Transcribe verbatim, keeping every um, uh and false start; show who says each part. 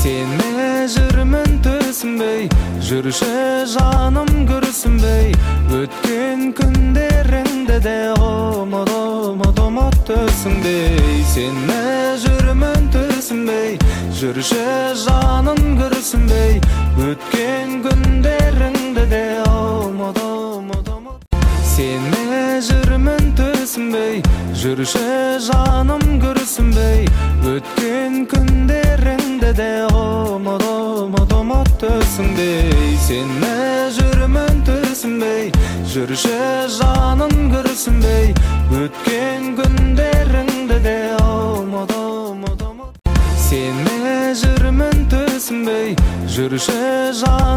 Speaker 1: Seni жүрмін түсінбей, жүрші жаным күрсінбей, өткен күндеріңді де ұмыт, ұмыт, ұмыт түсінбей. Сені жүрмін түсінбей, жүрші жаным күрсінбей, өткен күндеріңді де ұмыт, ұмыт, ұмыт. Сені жүрмін түсінбей, жүрші жаным күрсінбей, өткен күндеріңді де ұмыт, ұмыт, ұмыт түсінбей. Сені жүрмін түсінбей, жүрші жаным күрсінбей, өткен күндеріңді де ұмыт, ұмыт, ұмыт. Сені жүрмін түсінбей, жүрші жаным